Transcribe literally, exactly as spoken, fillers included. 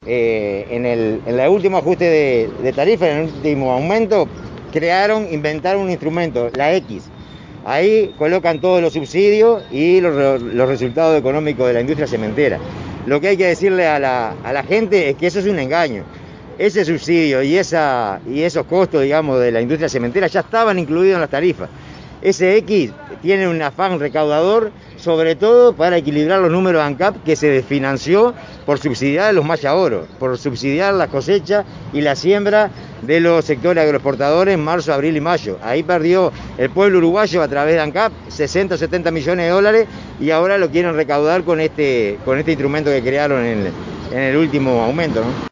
eh, en, el, en el último ajuste de, de tarifa, en el último aumento, crearon, inventaron un instrumento, la X. Ahí colocan todos los subsidios y los, los resultados económicos de la industria cementera. Lo que hay que decirle a la, a la gente es que eso es un engaño. Ese subsidio y, esa, y esos costos, digamos, de la industria cementera ya estaban incluidos en las tarifas. Ese X tiene un afán recaudador, sobre todo para equilibrar los números de ANCAP, que se desfinanció por subsidiar los malla oro, por subsidiar la cosecha y la siembra de los sectores agroexportadores en marzo, abril y mayo. Ahí perdió el pueblo uruguayo a través de ANCAP sesenta o setenta millones de dólares y ahora lo quieren recaudar con este, con este instrumento que crearon en el, en el último aumento, ¿no?